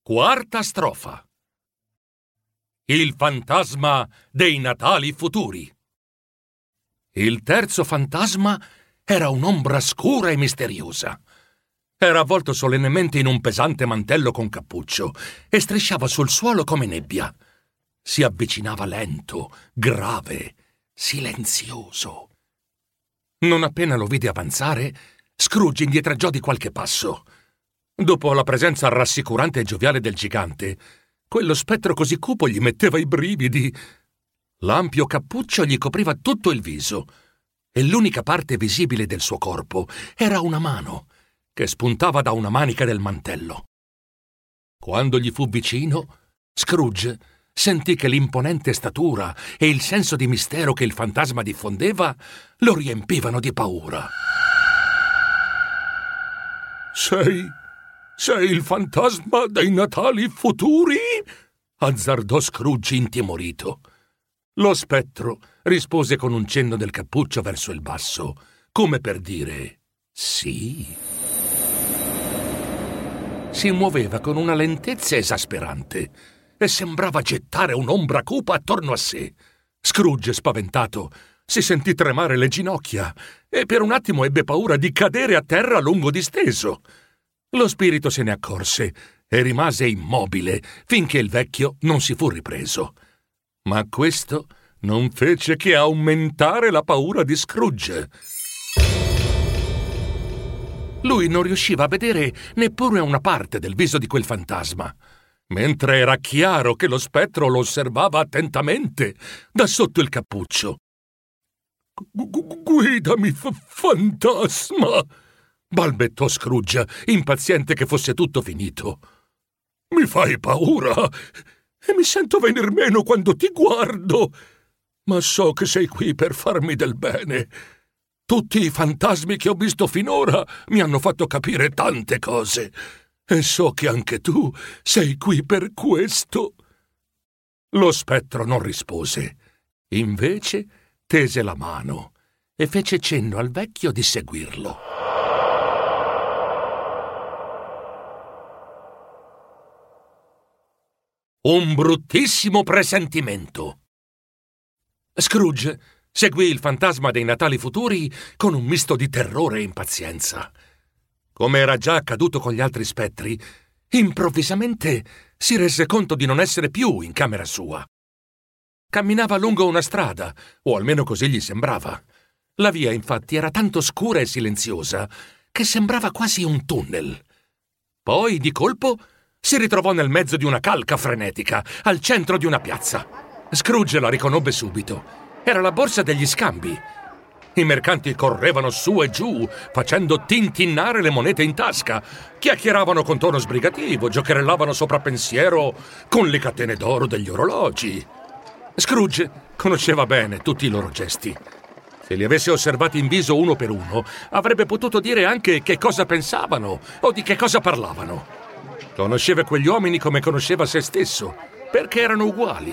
Quarta strofa. Il fantasma dei Natali futuri. Il terzo fantasma era un'ombra scura e misteriosa. Era avvolto solennemente in un pesante mantello con cappuccio e strisciava sul suolo come nebbia. Si avvicinava lento, grave, silenzioso. Non appena lo vide avanzare, Scrooge indietreggiò di qualche passo. Dopo la presenza rassicurante e gioviale del gigante, quello spettro così cupo gli metteva i brividi. L'ampio cappuccio gli copriva tutto il viso e l'unica parte visibile del suo corpo era una mano che spuntava da una manica del mantello. Quando gli fu vicino, Scrooge sentì che l'imponente statura e il senso di mistero che il fantasma diffondeva lo riempivano di paura. Sei il fantasma dei Natali futuri? Azzardò Scrooge intimorito. Lo spettro rispose con un cenno del cappuccio verso il basso, come per dire sì. Si muoveva con una lentezza esasperante e sembrava gettare un'ombra cupa attorno a sé. Scrooge, spaventato, si sentì tremare le ginocchia e per un attimo ebbe paura di cadere a terra lungo disteso. Lo spirito se ne accorse e rimase immobile finché il vecchio non si fu ripreso. Ma questo non fece che aumentare la paura di Scrooge. Lui non riusciva a vedere neppure una parte del viso di quel fantasma, mentre era chiaro che lo spettro lo osservava attentamente da sotto il cappuccio. «Guidami, fantasma!» balbettò Scrooge, impaziente che fosse tutto finito. «Mi fai paura e mi sento venir meno quando ti guardo, ma so che sei qui per farmi del bene. Tutti i fantasmi che ho visto finora mi hanno fatto capire tante cose e so che anche tu sei qui per questo». Lo spettro non rispose. Invece tese la mano e fece cenno al vecchio di seguirlo. Un bruttissimo presentimento. Scrooge seguì il fantasma dei Natali futuri con un misto di terrore e impazienza. Come era già accaduto con gli altri spettri, improvvisamente si rese conto di non essere più in camera sua. Camminava lungo una strada, o almeno così gli sembrava. La via, infatti, era tanto scura e silenziosa che sembrava quasi un tunnel. Poi, di colpo, si ritrovò nel mezzo di una calca frenetica, al centro di una piazza. Scrooge la riconobbe subito. Era la borsa degli scambi. I mercanti correvano su e giù, facendo tintinnare le monete in tasca, chiacchieravano con tono sbrigativo, giocherellavano sopra pensiero con le catene d'oro degli orologi. Scrooge conosceva bene tutti i loro gesti. Se li avesse osservati in viso uno per uno, avrebbe potuto dire anche che cosa pensavano o di che cosa parlavano. Conosceva quegli uomini come conosceva se stesso, perché erano uguali.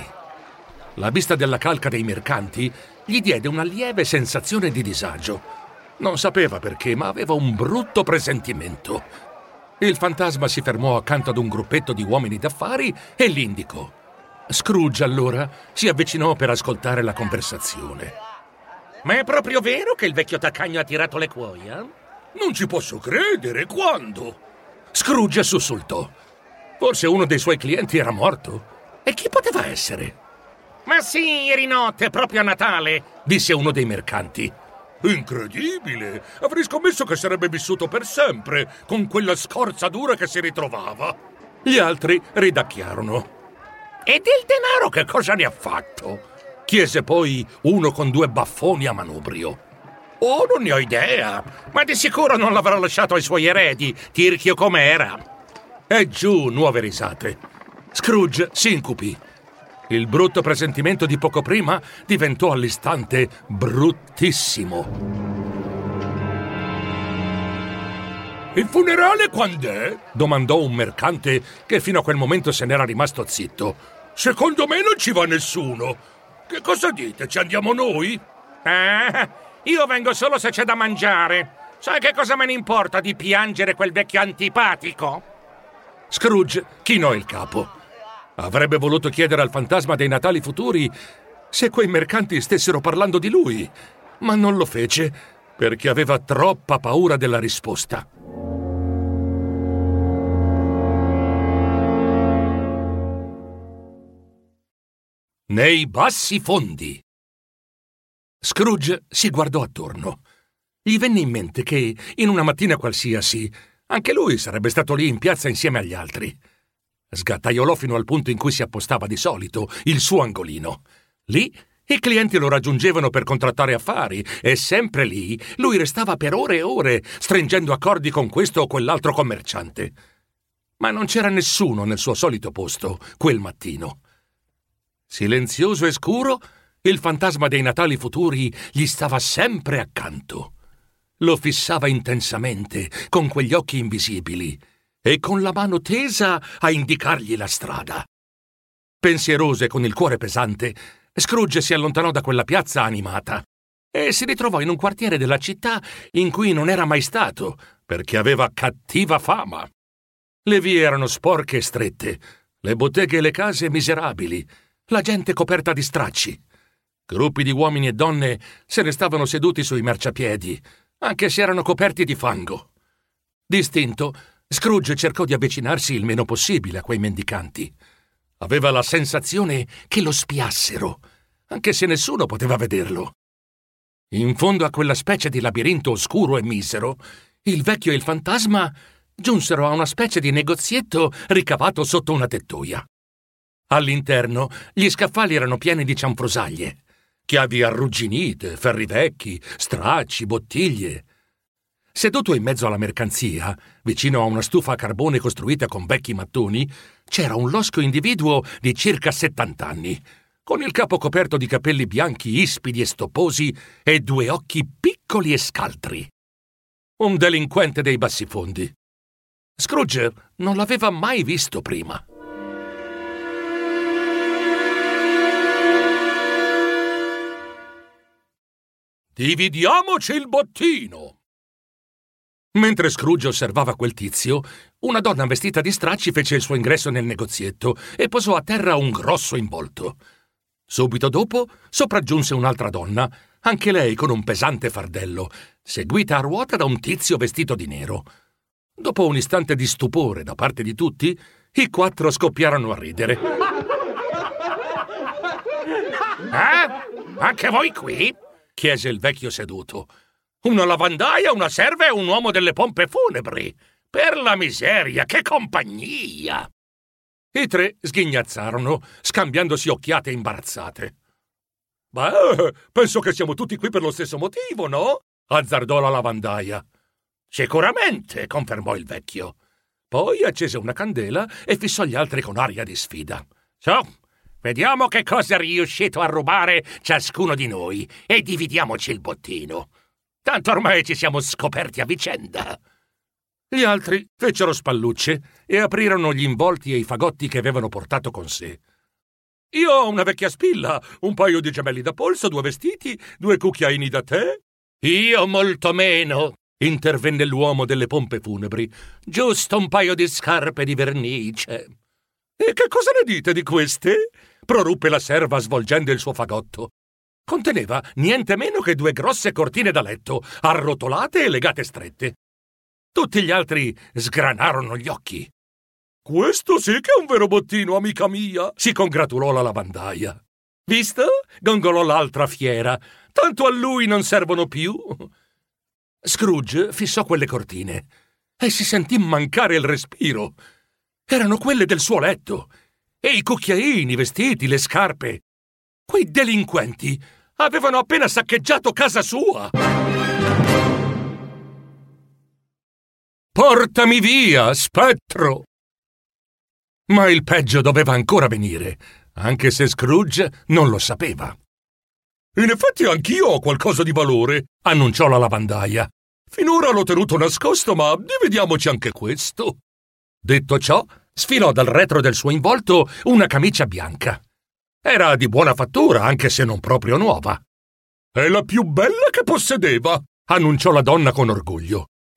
La vista della calca dei mercanti gli diede una lieve sensazione di disagio. Non sapeva perché, ma aveva un brutto presentimento. Il fantasma si fermò accanto ad un gruppetto di uomini d'affari e li indicò. Scrooge allora si avvicinò per ascoltare la conversazione. Ma è proprio vero che il vecchio taccagno ha tirato le cuoia? Non ci posso credere, quando? Scrooge sussultò. Forse uno dei suoi clienti era morto. E chi poteva essere? Ma sì, ieri notte, proprio a Natale, disse uno dei mercanti. Incredibile! Avrei scommesso che sarebbe vissuto per sempre, con quella scorza dura che si ritrovava. Gli altri ridacchiarono. E del denaro che cosa ne ha fatto? Chiese poi uno con due baffoni a manubrio. Oh, non ne ho idea, ma di sicuro non l'avrà lasciato ai suoi eredi, tirchio com'era. E giù nuove risate. Scrooge si incupì. Il brutto presentimento di poco prima diventò all'istante bruttissimo. «Il funerale quand'è?» domandò un mercante che fino a quel momento se n'era rimasto zitto. «Secondo me non ci va nessuno. Che cosa dite? Ci andiamo noi?» Io vengo solo se c'è da mangiare. Sai che cosa me ne importa di piangere quel vecchio antipatico? Scrooge chinò il capo. Avrebbe voluto chiedere al fantasma dei Natali futuri se quei mercanti stessero parlando di lui, ma non lo fece perché aveva troppa paura della risposta. Nei bassi fondi. Scrooge si guardò attorno. Gli venne in mente che, in una mattina qualsiasi, anche lui sarebbe stato lì in piazza insieme agli altri. Sgattaiolò fino al punto in cui si appostava di solito, il suo angolino. Lì i clienti lo raggiungevano per contrattare affari e sempre lì lui restava per ore e ore, stringendo accordi con questo o quell'altro commerciante. Ma non c'era nessuno nel suo solito posto quel mattino. Silenzioso e scuro, il fantasma dei Natali futuri gli stava sempre accanto. Lo fissava intensamente, con quegli occhi invisibili, e con la mano tesa a indicargli la strada. Pensieroso e con il cuore pesante, Scrooge si allontanò da quella piazza animata e si ritrovò in un quartiere della città in cui non era mai stato, perché aveva cattiva fama. Le vie erano sporche e strette, le botteghe e le case miserabili, la gente coperta di stracci. Gruppi di uomini e donne se ne stavano seduti sui marciapiedi, anche se erano coperti di fango. Distinto, Scrooge cercò di avvicinarsi il meno possibile a quei mendicanti. Aveva la sensazione che lo spiassero, anche se nessuno poteva vederlo. In fondo a quella specie di labirinto oscuro e misero, il vecchio e il fantasma giunsero a una specie di negozietto ricavato sotto una tettoia. All'interno gli scaffali erano pieni di cianfrusaglie, chiavi arrugginite, ferri vecchi, stracci, bottiglie. Seduto in mezzo alla mercanzia, vicino a una stufa a carbone costruita con vecchi mattoni, c'era un losco individuo di circa 70 anni, con il capo coperto di capelli bianchi ispidi e stopposi e 2 occhi piccoli e scaltri. Un delinquente dei bassifondi. Scrooge non l'aveva mai visto prima. Dividiamoci il bottino! Mentre Scrooge osservava quel tizio, una donna vestita di stracci fece il suo ingresso nel negozietto e posò a terra un grosso involto. Subito dopo sopraggiunse un'altra donna, anche lei con un pesante fardello, seguita a ruota da un tizio vestito di nero. Dopo un istante di stupore da parte di tutti, i 4 scoppiarono a ridere. Anche voi qui? Chiese il vecchio seduto. Una lavandaia, una serva e un uomo delle pompe funebri. Per la miseria, che compagnia! I 3 sghignazzarono, scambiandosi occhiate imbarazzate. Beh, penso che siamo tutti qui per lo stesso motivo, no? Azzardò la lavandaia. Sicuramente, confermò il vecchio. Poi accese una candela e fissò gli altri con aria di sfida. Vediamo che cosa è riuscito a rubare ciascuno di noi e dividiamoci il bottino. Tanto ormai ci siamo scoperti a vicenda. Gli altri fecero spallucce e aprirono gli involti e i fagotti che avevano portato con sé. Io ho una vecchia spilla, un paio di gemelli da polso, 2 vestiti, 2 cucchiaini da tè. Io molto meno, intervenne l'uomo delle pompe funebri. Giusto un paio di scarpe di vernice. E che cosa ne dite di queste? Proruppe la serva svolgendo il suo fagotto. Conteneva niente meno che 2 grosse cortine da letto, arrotolate e legate strette. Tutti gli altri sgranarono gli occhi. Questo sì che è un vero bottino, amica mia, si congratulò la lavandaia. Visto? Gongolò l'altra fiera. Tanto a lui non servono più. Scrooge fissò quelle cortine e si sentì mancare il respiro. Erano quelle del suo letto. E i cucchiaini, i vestiti, le scarpe. Quei delinquenti avevano appena saccheggiato casa sua. Portami via, spettro! Ma il peggio doveva ancora venire, anche se Scrooge non lo sapeva. In effetti anch'io ho qualcosa di valore, annunciò la lavandaia. Finora l'ho tenuto nascosto, ma dividiamoci anche questo. Detto ciò, sfilò dal retro del suo involto una camicia bianca. Era di buona fattura, anche se non proprio nuova. È la più bella che possedeva, annunciò la donna con orgoglio.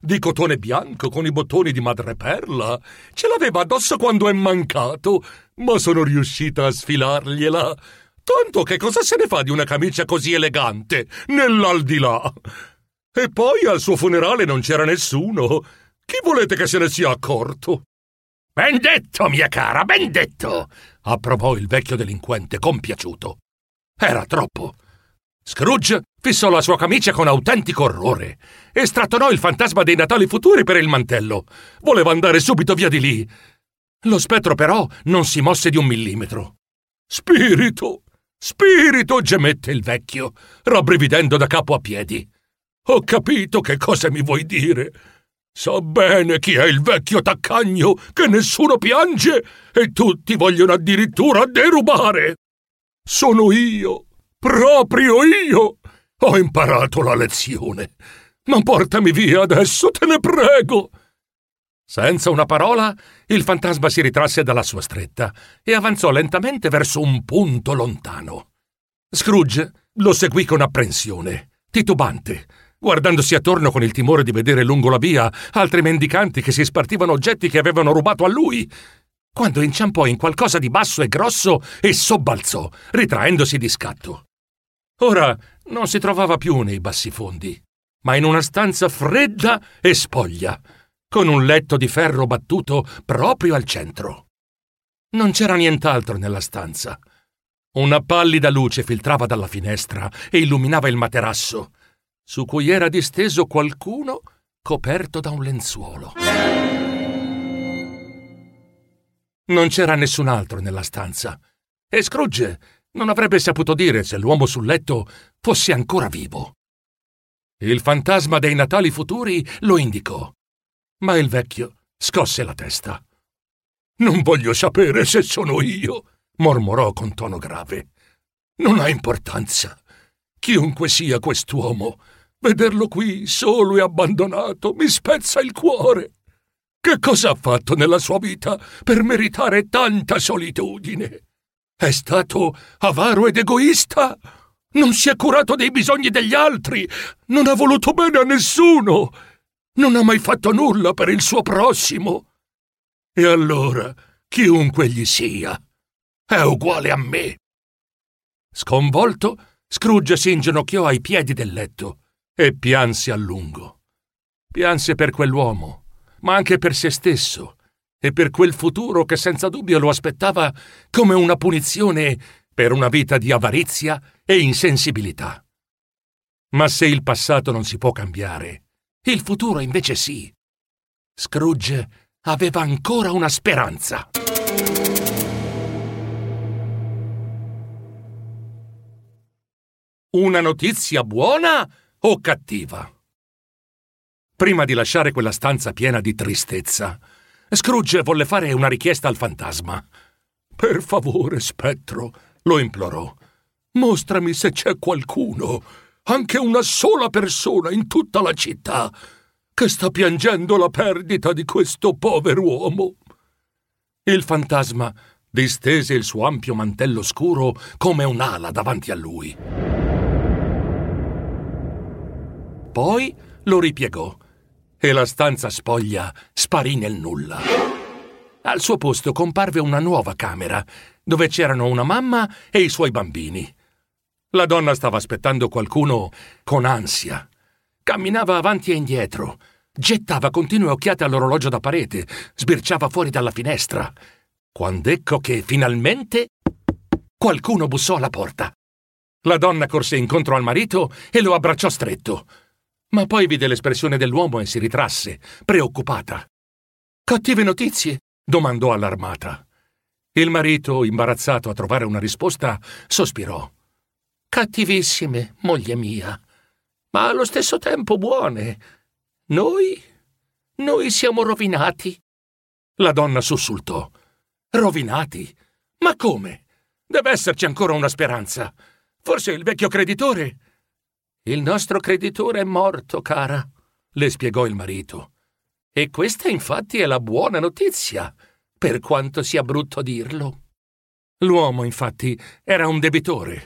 di cotone bianco con i bottoni di madreperla. Ce l'aveva addosso quando è mancato, ma sono riuscita a sfilargliela. Tanto che cosa se ne fa di una camicia così elegante nell'aldilà? E poi al suo funerale non c'era nessuno. Chi volete che se ne sia accorto? Ben detto, mia cara, ben detto! Approvò il vecchio delinquente, compiaciuto. Era troppo. Scrooge fissò la sua camicia con autentico orrore e strattonò il fantasma dei Natali futuri per il mantello. Voleva andare subito via di lì. Lo spettro però non si mosse di 1 millimetro. Spirito! Spirito! Gemette il vecchio, rabbrividendo da capo a piedi. Ho capito che cosa mi vuoi dire. So bene chi è il vecchio taccagno che nessuno piange e tutti vogliono addirittura derubare. Sono io, proprio io. Ho imparato la lezione. Ma portami via adesso, te ne prego. Senza una parola, il fantasma si ritrasse dalla sua stretta e avanzò lentamente verso un punto lontano. Scrooge lo seguì con apprensione, titubante, guardandosi attorno con il timore di vedere lungo la via altri mendicanti che si spartivano oggetti che avevano rubato a lui, quando inciampò in qualcosa di basso e grosso e sobbalzò, ritraendosi di scatto. Ora non si trovava più nei bassifondi, ma in una stanza fredda e spoglia, con un letto di ferro battuto proprio al centro. Non c'era nient'altro nella stanza. Una pallida luce filtrava dalla finestra e illuminava il materasso, su cui era disteso qualcuno coperto da un lenzuolo. Non c'era nessun altro nella stanza e Scrooge non avrebbe saputo dire se l'uomo sul letto fosse ancora vivo. Il fantasma dei Natali futuri lo indicò, ma il vecchio scosse la testa. «Non voglio sapere se sono io», mormorò con tono grave. «Non ha importanza. Chiunque sia quest'uomo, vederlo qui solo e abbandonato mi spezza il cuore. Che cosa ha fatto nella sua vita per meritare tanta solitudine? È stato avaro ed egoista? Non si è curato dei bisogni degli altri? Non ha voluto bene a nessuno? Non ha mai fatto nulla per il suo prossimo? E allora, chiunque gli sia, è uguale a me». Sconvolto, Scrooge si inginocchiò ai piedi del letto e pianse a lungo. Pianse per quell'uomo, ma anche per se stesso e per quel futuro che senza dubbio lo aspettava come una punizione per una vita di avarizia e insensibilità. Ma se il passato non si può cambiare, il futuro invece sì. Scrooge aveva ancora una speranza. Una notizia buona o cattiva? Prima di lasciare quella stanza piena di tristezza, Scrooge volle fare una richiesta al fantasma. «Per favore, spettro», lo implorò, «mostrami se c'è qualcuno, anche una sola persona in tutta la città, che sta piangendo la perdita di questo pover'uomo». Il fantasma distese il suo ampio mantello scuro come un'ala davanti a lui. Poi lo ripiegò e la stanza spoglia sparì nel nulla. Al suo posto comparve una nuova camera, dove c'erano una mamma e i suoi bambini. La donna stava aspettando qualcuno con ansia. Camminava avanti e indietro, gettava continue occhiate all'orologio da parete, sbirciava fuori dalla finestra, quando ecco che finalmente qualcuno bussò alla porta. La donna corse incontro al marito e lo abbracciò stretto, ma poi vide l'espressione dell'uomo e si ritrasse, preoccupata. «Cattive notizie?» domandò allarmata. Il marito, imbarazzato a trovare una risposta, sospirò. «Cattivissime, moglie mia, ma allo stesso tempo buone. Noi siamo rovinati». La donna sussultò. «Rovinati? Ma come? Deve esserci ancora una speranza. Forse il vecchio creditore...» «Il nostro creditore è morto, cara», le spiegò il marito. «E questa infatti è la buona notizia, per quanto sia brutto dirlo». L'uomo, infatti, era un debitore,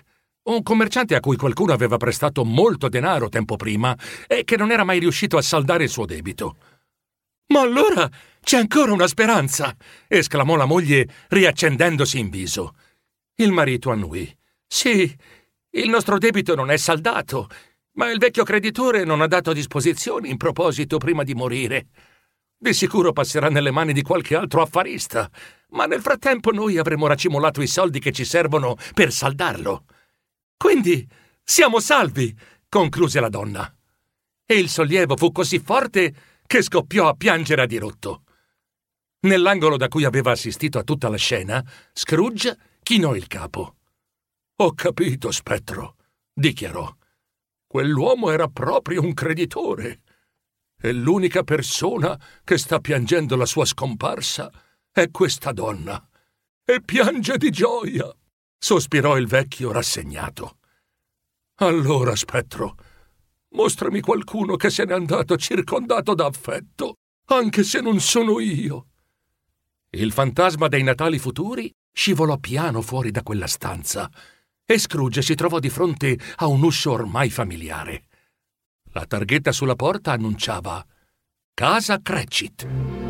Un commerciante a cui qualcuno aveva prestato molto denaro tempo prima e che non era mai riuscito a saldare il suo debito. «Ma allora c'è ancora una speranza!» esclamò la moglie, riaccendendosi in viso. Il marito annuì. «Sì, il nostro debito non è saldato, ma il vecchio creditore non ha dato disposizioni in proposito prima di morire. Di sicuro passerà nelle mani di qualche altro affarista, ma nel frattempo noi avremo racimolato i soldi che ci servono per saldarlo. Quindi siamo salvi!» concluse la donna. E il sollievo fu così forte che scoppiò a piangere a dirotto. Nell'angolo da cui aveva assistito a tutta la scena, Scrooge chinò il capo. «Ho capito, spettro», dichiarò. «Quell'uomo era proprio un creditore. E l'unica persona che sta piangendo la sua scomparsa è questa donna. E piange di gioia», sospirò il vecchio rassegnato. «Allora, spettro, mostrami qualcuno che se n'è andato circondato da affetto, anche se non sono io». Il fantasma dei Natali futuri scivolò piano fuori da quella stanza e Scrooge si trovò di fronte a un uscio ormai familiare. La targhetta sulla porta annunciava «Casa Cratchit».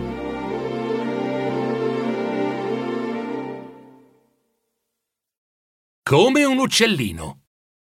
Come un uccellino.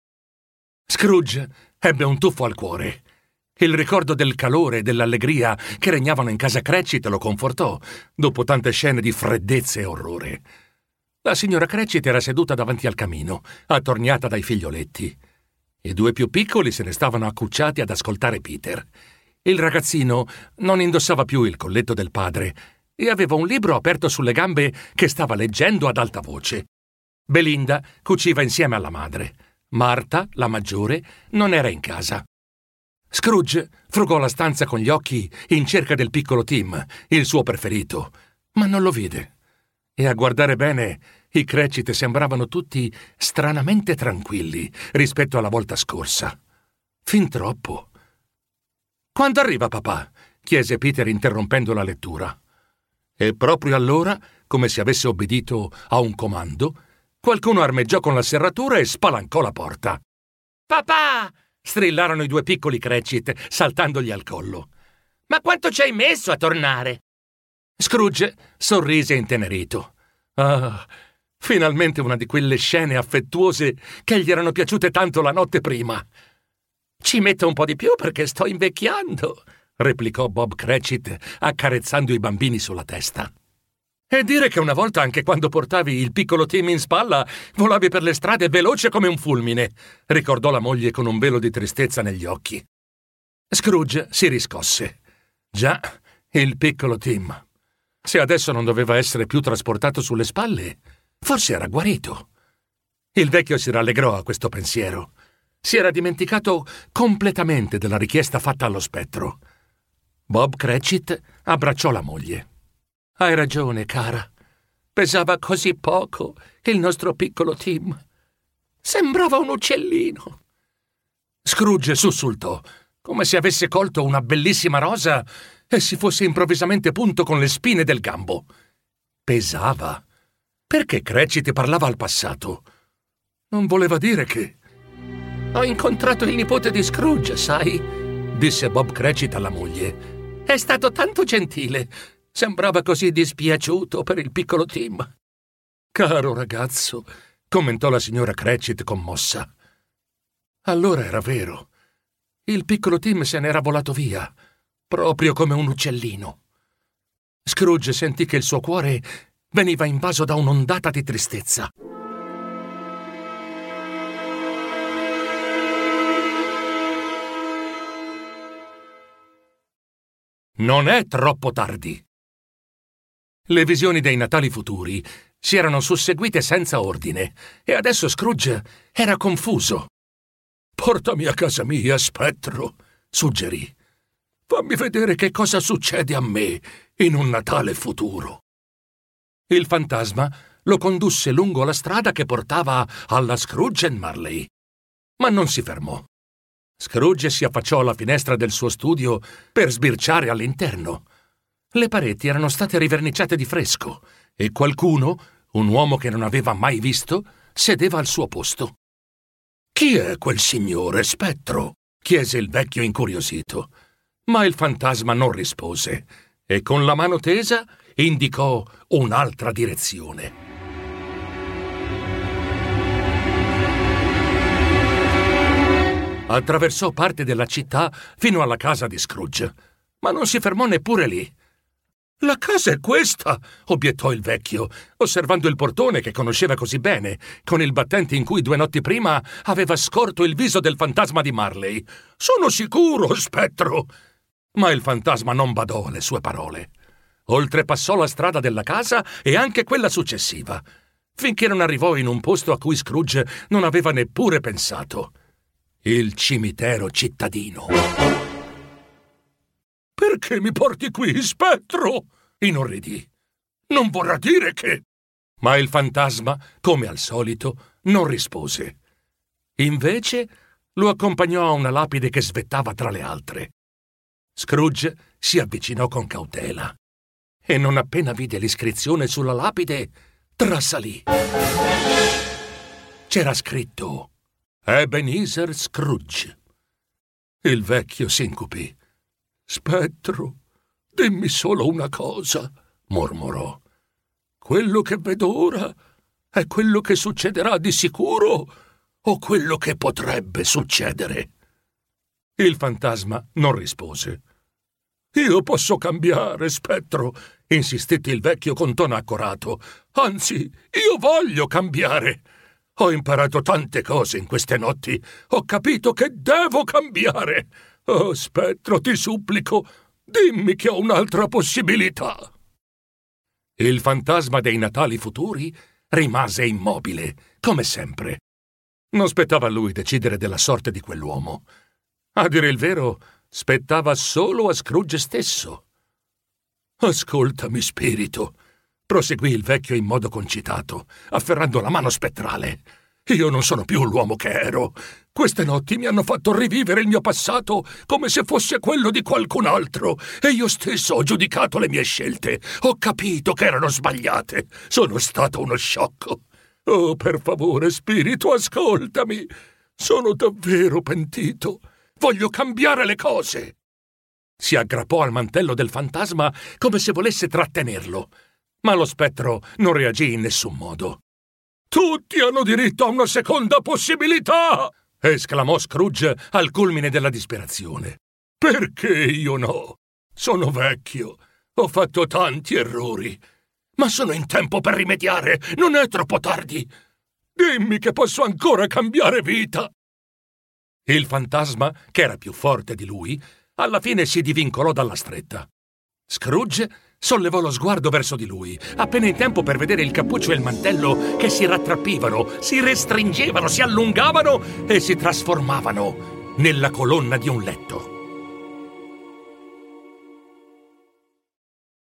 Scrooge ebbe un tuffo al cuore. Il ricordo del calore e dell'allegria che regnavano in casa Cratchit lo confortò, dopo tante scene di freddezza e orrore. La signora Cratchit era seduta davanti al camino, attorniata dai figlioletti. I due più piccoli se ne stavano accucciati ad ascoltare Peter. Il ragazzino non indossava più il colletto del padre e aveva un libro aperto sulle gambe che stava leggendo ad alta voce. Belinda cuciva insieme alla madre. Marta, la maggiore, non era in casa. Scrooge frugò la stanza con gli occhi in cerca del piccolo Tim, il suo preferito, ma non lo vide. E a guardare bene, i Cratchit sembravano tutti stranamente tranquilli rispetto alla volta scorsa. Fin troppo. «Quando arriva papà?» chiese Peter interrompendo la lettura. E proprio allora, come se avesse obbedito a un comando, qualcuno armeggiò con la serratura e spalancò la porta. «Papà!» strillarono i due piccoli Cratchit, saltandogli al collo. «Ma quanto ci hai messo a tornare?» Scrooge sorrise intenerito. Ah, finalmente una di quelle scene affettuose che gli erano piaciute tanto la notte prima. «Ci metto un po' di più perché sto invecchiando», replicò Bob Cratchit, accarezzando i bambini sulla testa. «E dire che una volta, anche quando portavi il piccolo Tim in spalla, volavi per le strade veloce come un fulmine», ricordò la moglie con un velo di tristezza negli occhi. Scrooge si riscosse. Già, il piccolo Tim. Se adesso non doveva essere più trasportato sulle spalle, forse era guarito. Il vecchio si rallegrò a questo pensiero. Si era dimenticato completamente della richiesta fatta allo spettro. Bob Cratchit abbracciò la moglie. «Hai ragione, cara. Pesava così poco il nostro piccolo Tim. Sembrava un uccellino». Scrooge sussultò, come se avesse colto una bellissima rosa e si fosse improvvisamente punto con le spine del gambo. Pesava. Perché Cratchit parlava al passato? Non voleva dire che... «Ho incontrato il nipote di Scrooge, sai?» disse Bob Cratchit alla moglie. «È stato tanto gentile. Sembrava così dispiaciuto per il piccolo Tim». «Caro ragazzo», commentò la signora Cratchit commossa. Allora era vero. Il piccolo Tim se n'era volato via, proprio come un uccellino. Scrooge sentì che il suo cuore veniva invaso da un'ondata di tristezza. Non è troppo tardi. Le visioni dei Natali futuri si erano susseguite senza ordine e adesso Scrooge era confuso. «Portami a casa mia, spettro», suggerì. «Fammi vedere che cosa succede a me in un Natale futuro». Il fantasma lo condusse lungo la strada che portava alla Scrooge and Marley, ma non si fermò. Scrooge si affacciò alla finestra del suo studio per sbirciare all'interno. Le pareti erano state riverniciate di fresco e qualcuno, un uomo che non aveva mai visto, sedeva al suo posto. «Chi è quel signore, spettro?» chiese il vecchio incuriosito. Ma il fantasma non rispose e con la mano tesa indicò un'altra direzione. Attraversò parte della città fino alla casa di Scrooge, ma non si fermò neppure lì. «La casa è questa!» obiettò il vecchio, osservando il portone che conosceva così bene, con il battente in cui 2 notti prima aveva scorto il viso del fantasma di Marley. «Sono sicuro, spettro!» Ma il fantasma non badò alle sue parole. Oltrepassò la strada della casa e anche quella successiva, finché non arrivò in un posto a cui Scrooge non aveva neppure pensato. Il cimitero cittadino. «Perché mi porti qui, spettro?» inorridì. «Non vorrà dire che...» Ma il fantasma, come al solito, non rispose. Invece lo accompagnò a una lapide che svettava tra le altre. Scrooge si avvicinò con cautela e non appena vide l'iscrizione sulla lapide, trasalì. C'era scritto Ebenezer Scrooge. Il vecchio s'incupì. «Spettro, dimmi solo una cosa», mormorò. «Quello che vedo ora è quello che succederà di sicuro o quello che potrebbe succedere?» Il fantasma non rispose. «Io posso cambiare, spettro», insistette il vecchio con tono accorato. «Anzi, io voglio cambiare. Ho imparato tante cose in queste notti. Ho capito che devo cambiare. Oh, spettro, ti supplico, dimmi che ho un'altra possibilità». Il fantasma dei Natali futuri rimase immobile, come sempre. Non spettava a lui decidere della sorte di quell'uomo. A dire il vero, spettava solo a Scrooge stesso. «Ascoltami, spirito», proseguì il vecchio in modo concitato, afferrando la mano spettrale. «Io non sono più l'uomo che ero. Queste notti mi hanno fatto rivivere il mio passato come se fosse quello di qualcun altro, e io stesso ho giudicato le mie scelte. Ho capito che erano sbagliate. Sono stato uno sciocco. Oh, per favore, spirito, ascoltami. Sono davvero pentito. Voglio cambiare le cose». Si aggrappò al mantello del fantasma come se volesse trattenerlo, ma lo spettro non reagì in nessun modo. «Tutti hanno diritto a una seconda possibilità!» esclamò Scrooge al culmine della disperazione. «Perché io no? Sono vecchio, ho fatto tanti errori, ma sono in tempo per rimediare, non è troppo tardi. Dimmi che posso ancora cambiare vita!» Il fantasma, che era più forte di lui, alla fine si divincolò dalla stretta. Scrooge sollevò lo sguardo verso di lui, appena in tempo per vedere il cappuccio e il mantello che si rattrappivano, si restringevano, si allungavano e si trasformavano nella colonna di un letto.